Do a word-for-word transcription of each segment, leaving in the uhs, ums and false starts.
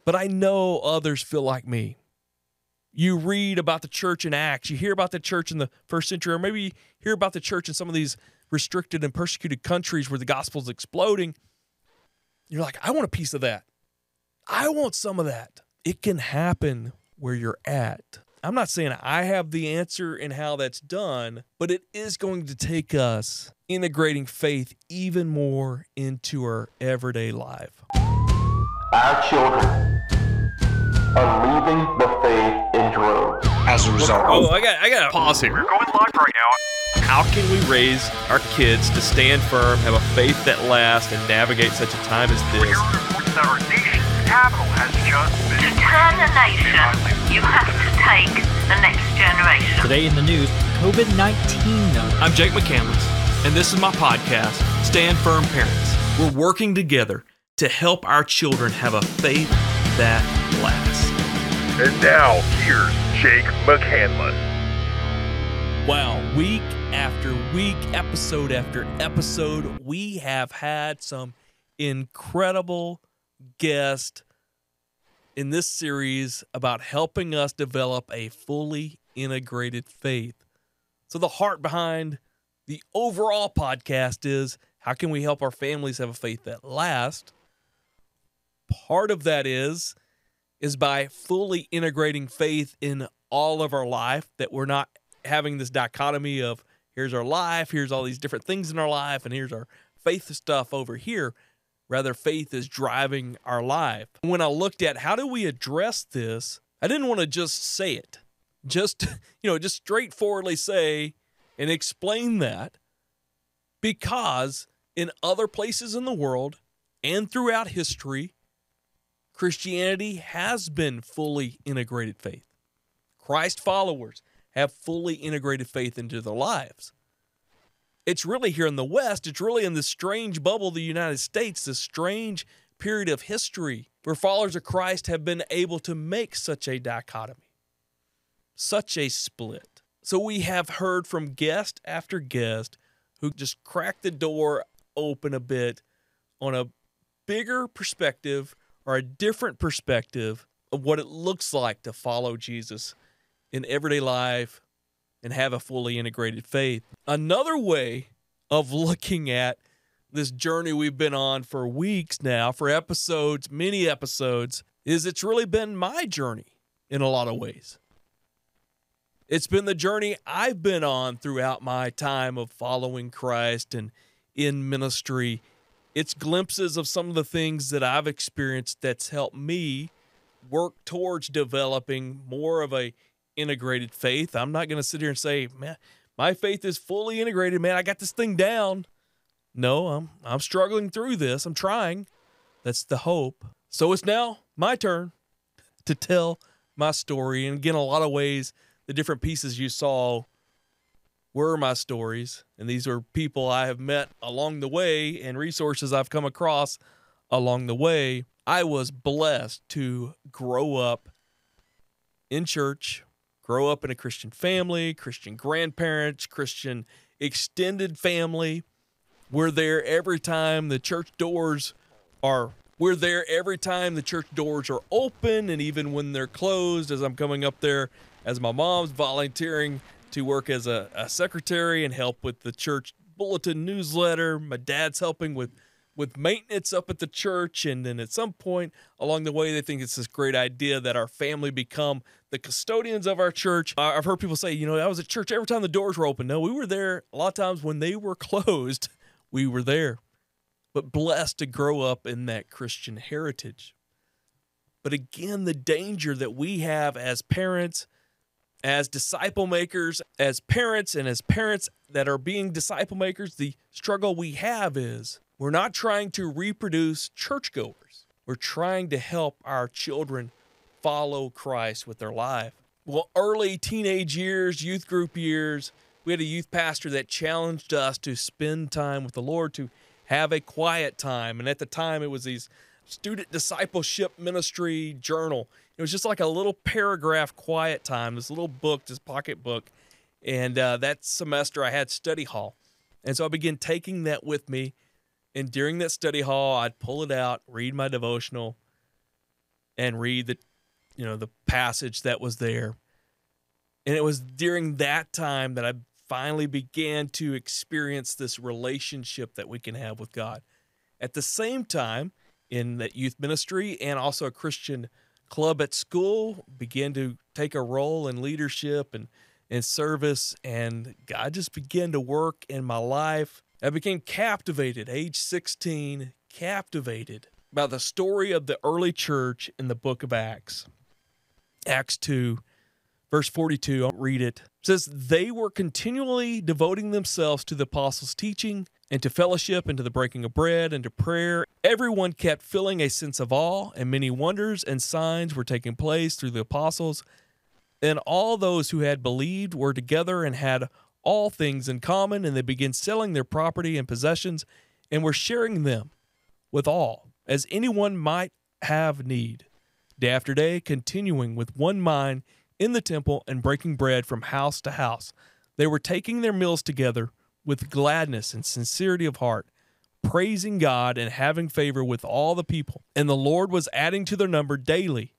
but I know others feel like me. You read about the church in Acts, you hear about the church in the first century, or maybe you hear about the church in some of these restricted and persecuted countries where the gospel is exploding. You're like, I want a piece of that. I want some of that. It can happen where you're at. I'm not saying I have the answer in how that's done, but it is going to take us integrating faith even more into our everyday life. Our children are leaving the faith in droves. As a result. Oh, I got I got to pause here. We're going live right now. How can we raise our kids to stand firm, have a faith that lasts, and navigate such a time as this? We're here to report that our nation's capital has just been... To turn a nation, you have to take the next generation. Today in the news, covid nineteen numbers. I'm Jake McCandless, and this is my podcast, Stand Firm Parents. We're working together to help our children have a faith that lasts. And now, here's Jake McCandless. Wow, week after week, episode after episode, we have had some incredible guests in this series about helping us develop a fully integrated faith. So the heart behind the overall podcast is, how can we help our families have a faith that lasts? Part of that is, is by fully integrating faith in all of our life, that we're not having this dichotomy of here's our life, here's all these different things in our life, and here's our faith stuff over here. Rather, faith is driving our life. When I looked at how do we address this, I didn't want to just say it. Just, you know, just straightforwardly say and explain that, because in other places in the world and throughout history, Christianity has been fully integrated faith. Christ followers have fully integrated faith into their lives. It's really here in the West, it's really in this strange bubble of the United States, this strange period of history where followers of Christ have been able to make such a dichotomy, such a split. So we have heard from guest after guest who just cracked the door open a bit on a bigger perspective or a different perspective of what it looks like to follow Jesus in everyday life and have a fully integrated faith. Another way of looking at this journey we've been on for weeks now, for episodes, many episodes, is it's really been my journey in a lot of ways. It's been the journey I've been on throughout my time of following Christ and in ministry. It's glimpses of some of the things that I've experienced that's helped me work towards developing more of a integrated faith. I'm not going to sit here and say, man, my faith is fully integrated, man, I got this thing down. No, I'm I'm struggling through this. I'm trying. That's the hope. So it's now my turn to tell my story. And again, a lot of ways, the different pieces you saw were my stories. And these are people I have met along the way and resources I've come across along the way. I was blessed to grow up in church, grow up in a Christian family, Christian grandparents, Christian extended family. We're there every time the church doors are, we're there every time the church doors are open, and even when they're closed, as I'm coming up there, as my mom's volunteering to work as a, a secretary and help with the church bulletin newsletter. My dad's helping with with maintenance up at the church, and then at some point along the way, they think it's this great idea that our family become the custodians of our church. I've heard people say, you know, I was at church every time the doors were open. No, we were there a lot of times when they were closed. We were there, but blessed to grow up in that Christian heritage. But again, the danger that we have as parents, as disciple makers, as parents, and as parents that are being disciple makers, the struggle we have is we're not trying to reproduce churchgoers. We're trying to help our children follow Christ with their life. Well, early teenage years, youth group years, we had a youth pastor that challenged us to spend time with the Lord, to have a quiet time. And at the time, it was these student discipleship ministry journal. It was just like a little paragraph quiet time, this little book, this pocket book. And uh, that semester, I had study hall. And so I began taking that with me. And during that study hall, I'd pull it out, read my devotional. and read the, you know, the passage that was there. And it was during that time that I finally began to experience this relationship that we can have with God. At the same time, in that youth ministry and also a Christian club at school, began to take a role in leadership and in service, and God just began to work in my life. I became captivated, age sixteen, captivated by the story of the early church in the book of Acts. Acts two, verse forty-two, I'll read it. It says, "They were continually devoting themselves to the apostles' teaching and to fellowship and to the breaking of bread and to prayer. Everyone kept feeling a sense of awe, and many wonders and signs were taking place through the apostles. And all those who had believed were together and had all things in common, and they began selling their property and possessions and were sharing them with all, as anyone might have need. Day after day, continuing with one mind in the temple and breaking bread from house to house. They were taking their meals together with gladness and sincerity of heart, praising God and having favor with all the people. And the Lord was adding to their number daily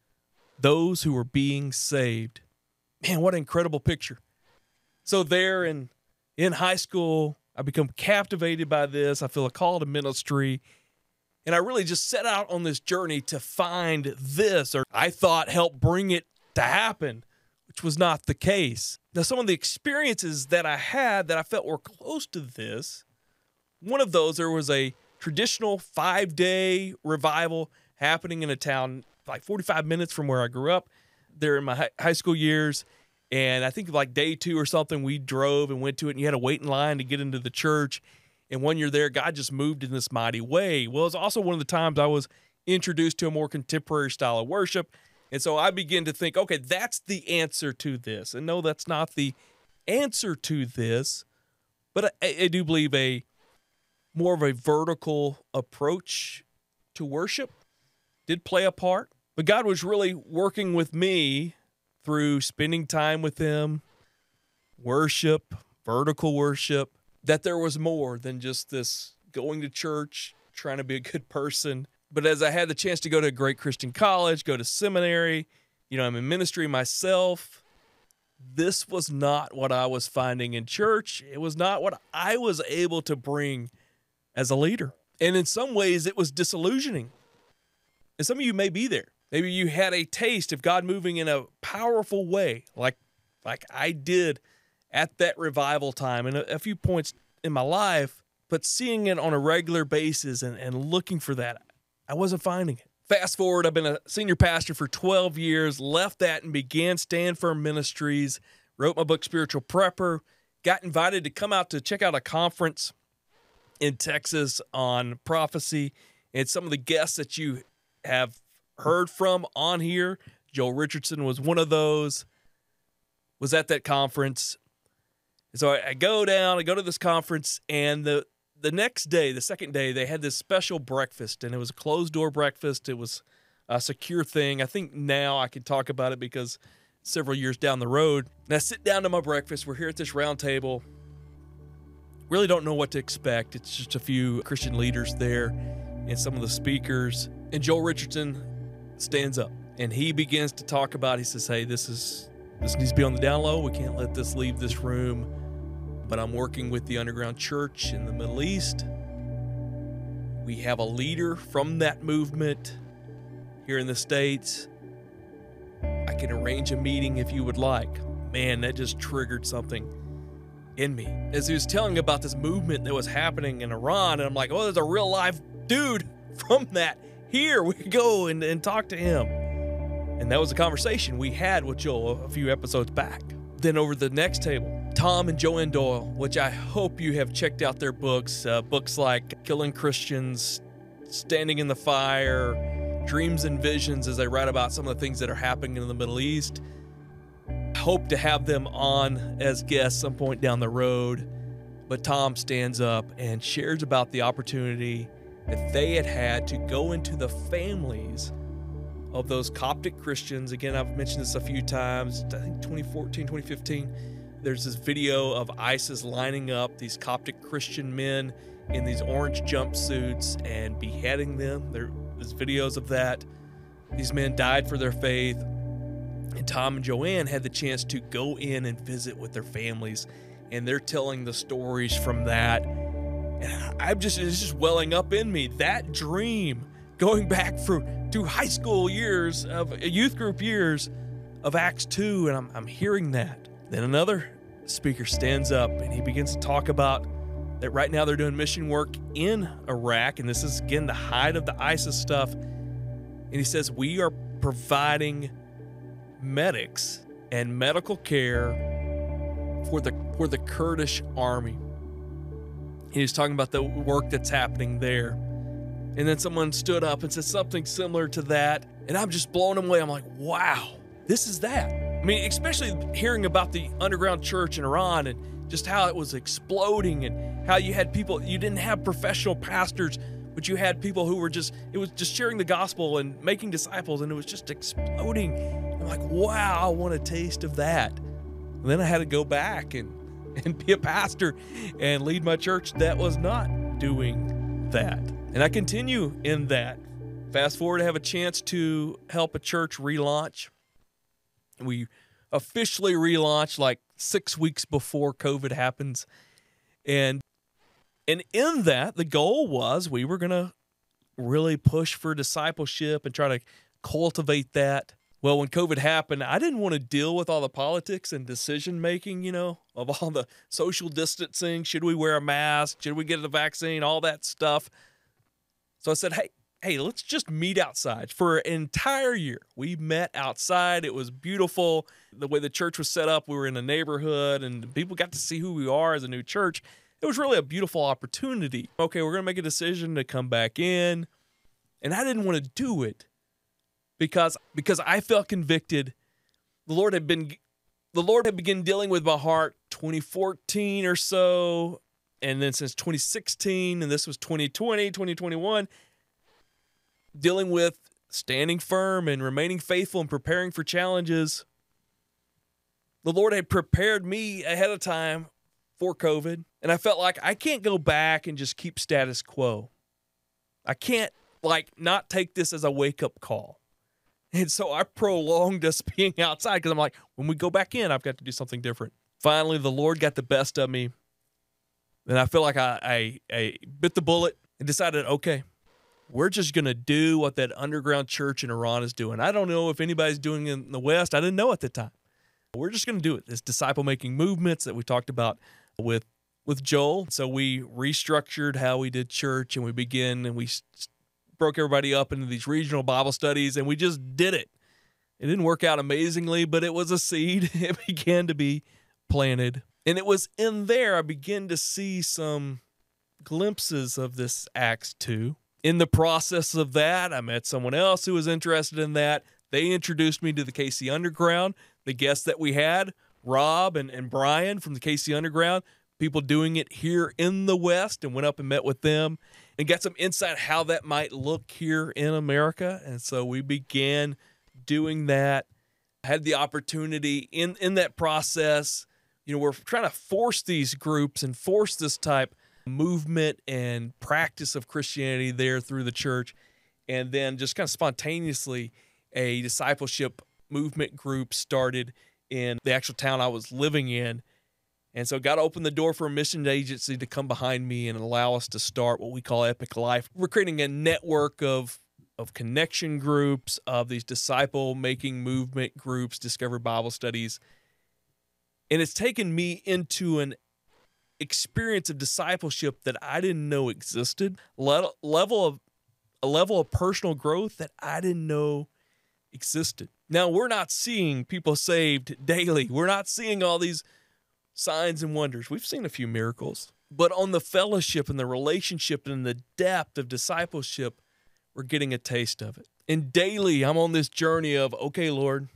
those who were being saved." Man, what an incredible picture. So there in, in high school, I become captivated by this. I feel a call to ministry. And I really just set out on this journey to find this, or I thought help bring it to happen, which was not the case. Now, some of the experiences that I had that I felt were close to this, one of those, there was a traditional five-day revival happening in a town like forty-five minutes from where I grew up there in my high school years. And I think like day two or something, we drove and went to it, and you had to wait in line to get into the church. And when you're there, God just moved in this mighty way. Well, it's also one of the times I was introduced to a more contemporary style of worship. And so I began to think, okay, that's the answer to this. And no, that's not the answer to this. But I, I do believe a more of a vertical approach to worship did play a part. But God was really working with me through spending time with him, worship, vertical worship, that there was more than just this going to church, trying to be a good person. But as I had the chance to go to a great Christian college, go to seminary, you know, I'm in ministry myself, this was not what I was finding in church. It was not what I was able to bring as a leader. And in some ways, it was disillusioning. And some of you may be there. Maybe you had a taste of God moving in a powerful way, like, like I did at that revival time and a, a few points in my life, but seeing it on a regular basis and, and looking for that, I wasn't finding it. Fast forward, I've been a senior pastor for twelve years, left that and began Stand Firm Ministries, wrote my book, Spiritual Prepper, got invited to come out to check out a conference in Texas on prophecy, and some of the guests that you have heard from on here, Joel Richardson was one of those, was at that conference. So I, I go down, I go to this conference, and the the next day, the second day, they had this special breakfast, and it was a closed-door breakfast. It was a secure thing. I think now I can talk about it because several years down the road. And I sit down to my breakfast. We're here at this round table. Really don't know what to expect. It's just a few Christian leaders there and some of the speakers. And Joel Richardson stands up, and he begins to talk about, he says, hey, this is this needs to be on the down low. We can't let this leave this room. But I'm working with the underground church in the Middle East. We have a leader from that movement here in the States. I can arrange a meeting if you would like. Man, that just triggered something in me. As he was telling about this movement that was happening in Iran, and I'm like, oh, there's a real live dude from that here. We could go and, and talk to him. And that was a conversation we had with Joel a few episodes back. Then over the next table, Tom and Joanne Doyle, which I hope you have checked out their books, uh, books like Killing Christians, Standing in the Fire, Dreams and Visions, as they write about some of the things that are happening in the Middle East. I hope to have them on as guests some point down the road. But Tom stands up and shares about the opportunity that they had had to go into the families of those Coptic Christians. Again, I've mentioned this a few times. I think twenty fourteen, twenty fifteen, there's this video of ISIS lining up these Coptic Christian men in these orange jumpsuits and beheading them. There's videos of that. These men died for their faith, and Tom and Joanne had the chance to go in and visit with their families, and they're telling the stories from that. And I'm just, it's just welling up in me. That dream, going back for to high school years of youth group years of Acts two, and I'm, I'm hearing that. Then another speaker stands up and he begins to talk about that right now they're doing mission work in Iraq, and this is again the height of the ISIS stuff. And he says, we are providing medics and medical care for the for the Kurdish army. He was talking about the work that's happening there. And then someone stood up and said something similar to that, and I'm just blown away. I'm like, wow, this is that. I mean, especially hearing about the underground church in Iran and just how it was exploding, and how you had people, you didn't have professional pastors, but you had people who were just, it was just sharing the gospel and making disciples, and it was just exploding. I'm like, wow, I want a taste of that. And then I had to go back and, and be a pastor and lead my church that was not doing that. And I continue in that. Fast forward, I have a chance to help a church relaunch. We officially relaunched like six weeks before COVID happens. And and in that, the goal was we were going to really push for discipleship and try to cultivate that. Well, when COVID happened, I didn't want to deal with all the politics and decision-making, you know, of all the social distancing. Should we wear a mask? Should we get the vaccine? All that stuff. So I said, hey, hey, let's just meet outside for an entire year. We met outside. It was beautiful. The way the church was set up, we were in a neighborhood, and people got to see who we are as a new church. It was really a beautiful opportunity. Okay, we're going to make a decision to come back in. And I didn't want to do it because, because I felt convicted. The Lord had been, the Lord had begun dealing with my heart twenty fourteen or so. And then since twenty sixteen, and this was twenty twenty, twenty twenty-one, dealing with standing firm and remaining faithful and preparing for challenges. The Lord had prepared me ahead of time for COVID, and I felt like I can't go back and just keep status quo. I can't, like, not take this as a wake-up call. And so I prolonged us being outside because I'm like, when we go back in, I've got to do something different. Finally, the Lord got the best of me. And I feel like I, I, I bit the bullet and decided, okay, we're just going to do what that underground church in Iran is doing. I don't know if anybody's doing it in the West. I didn't know at the time. We're just going to do it. This disciple-making movements that we talked about with with Joel. So we restructured how we did church, and we began, and we s- broke everybody up into these regional Bible studies, and we just did it. It didn't work out amazingly, but it was a seed. It began to be planted. And it was in there I began to see some glimpses of this Acts two. In the process of that, I met someone else who was interested in that. They introduced me to the K C Underground. The guests that we had, Rob and, and Brian from the K C Underground, people doing it here in the West, and went up and met with them and got some insight how that might look here in America. And so we began doing that. I had the opportunity in, in that process. You know, we're trying to force these groups and force this type of movement and practice of Christianity there through the church. And then just kind of spontaneously, a discipleship movement group started in the actual town I was living in. And so God opened the door for a mission agency to come behind me and allow us to start what we call Epic Life. We're creating a network of of connection groups, of these disciple-making movement groups, Discover Bible Studies. And it's taken me into an experience of discipleship that I didn't know existed, Le- level of a level of personal growth that I didn't know existed. Now, we're not seeing people saved daily. We're not seeing all these signs and wonders. We've seen a few miracles. But on the fellowship and the relationship and the depth of discipleship, we're getting a taste of it. And daily, I'm on this journey of, okay, Lord,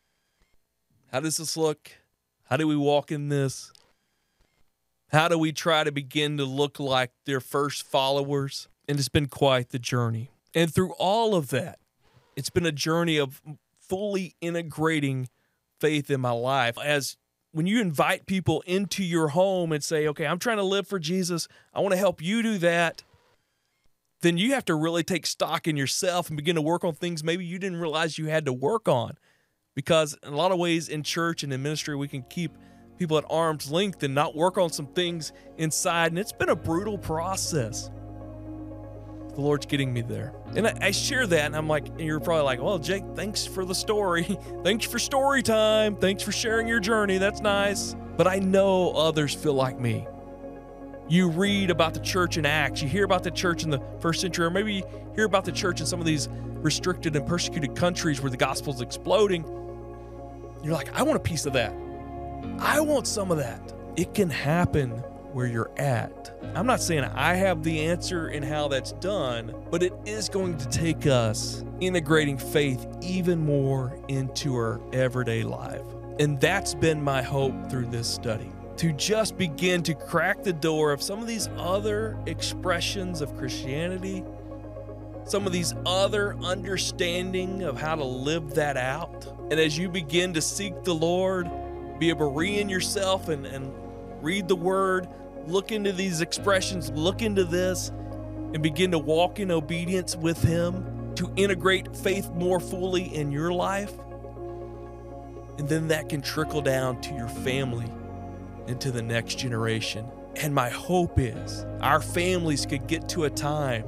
how does this look? How do we walk in this? How do we try to begin to look like their first followers? And it's been quite the journey. And through all of that, it's been a journey of fully integrating faith in my life. As when you invite people into your home and say, okay, I'm trying to live for Jesus, I want to help you do that. then you have to really take stock in yourself and begin to work on things maybe you didn't realize you had to work on. Because in a lot of ways in church and in ministry, we can keep people at arm's length and not work on some things inside. And it's been a brutal process. The Lord's getting me there. And I, I share that, and I'm like, and you're probably like, well, Jake, thanks for the story. Thanks for story time. Thanks for sharing your journey. That's nice. But I know others feel like me. You read about the church in Acts. You hear about the church in the first century, or maybe you hear about the church in some of these restricted and persecuted countries where the gospel's exploding. You're like, I want a piece of that. I want some of that. It can happen where you're at. I'm not saying I have the answer in how that's done, but it is going to take us integrating faith even more into our everyday life. And that's been my hope through this study, to just begin to crack the door of some of these other expressions of Christianity, some of these other understanding of how to live that out. And as you begin to seek the Lord, be able to re-in yourself and, and read the Word, look into these expressions, look into this, and begin to walk in obedience with Him to integrate faith more fully in your life. And then that can trickle down to your family and to the next generation. And my hope is our families could get to a time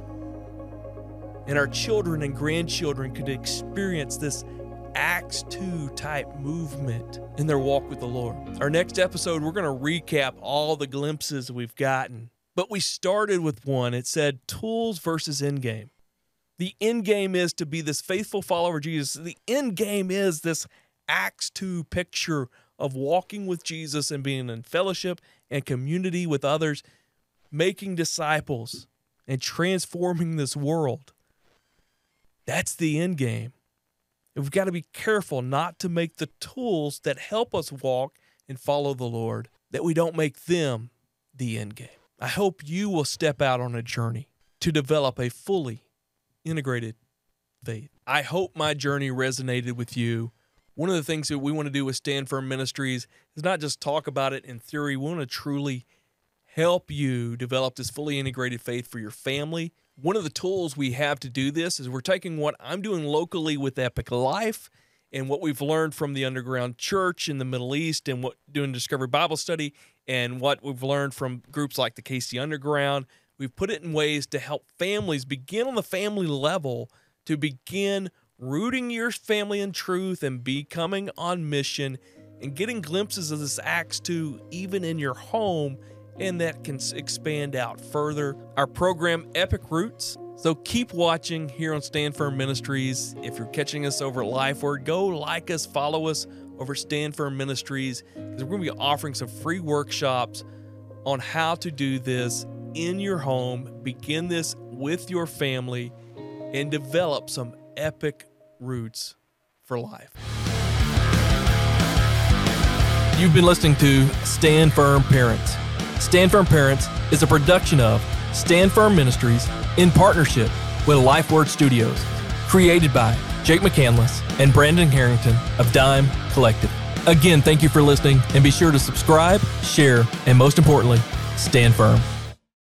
and our children and grandchildren could experience this Acts two type movement in their walk with the Lord. Our next episode, we're going to recap all the glimpses we've gotten. But we started with one. It said tools versus end game. The end game is to be this faithful follower of Jesus. The end game is this Acts two picture of walking with Jesus and being in fellowship and community with others, making disciples and transforming this world. That's the end game. We've got to be careful not to make the tools that help us walk and follow the Lord, that we don't make them the end game. I hope you will step out on a journey to develop a fully integrated faith. I hope my journey resonated with you. One of the things that we want to do with Stand Firm Ministries is not just talk about it in theory. We want to truly help you develop this fully integrated faith for your family. One of the tools we have to do this is we're taking what I'm doing locally with Epic Life and what we've learned from the underground church in the Middle East and what doing Discovery Bible Study and what we've learned from groups like the K C Underground. We've put it in ways to help families begin on the family level to begin rooting your family in truth and becoming on mission and getting glimpses of this Acts two even in your home, and that can expand out further. Our program, Epic Roots. So keep watching here on Stand Firm Ministries. If you're catching us over at LifeWord, go like us, follow us over Stand Firm Ministries, because we're going to be offering some free workshops on how to do this in your home, begin this with your family, and develop some epic roots for life. You've been listening to Stand Firm Parents. Stand Firm Parents is a production of Stand Firm Ministries in partnership with LifeWord Studios, created by Jake McCandless and Brandon Harrington of Dime Collective. Again, thank you for listening, and be sure to subscribe, share, and most importantly, stand firm.